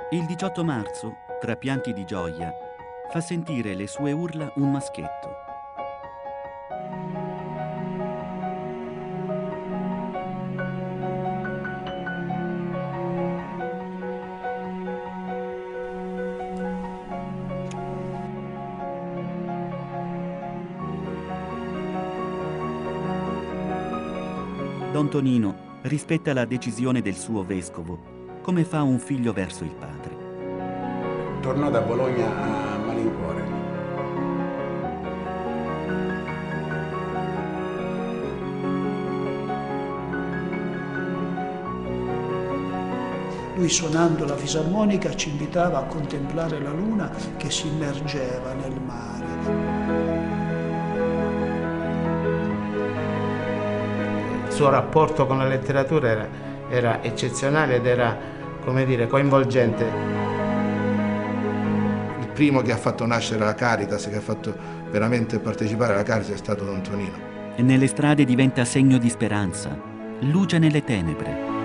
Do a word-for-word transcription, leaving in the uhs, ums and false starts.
Il diciotto marzo, tra pianti di gioia, fa sentire le sue urla un maschietto. Don Tonino rispetta la decisione del suo vescovo, come fa un figlio verso il padre. Tornò da Bologna a malincuore. Lui, suonando la fisarmonica, ci invitava a contemplare la luna che si immergeva nel mare. Il suo rapporto con la letteratura era, era eccezionale ed era, come dire, coinvolgente. Il primo che ha fatto nascere la Caritas, che ha fatto veramente partecipare alla Caritas, è stato Don Tonino. E nelle strade diventa segno di speranza, luce nelle tenebre.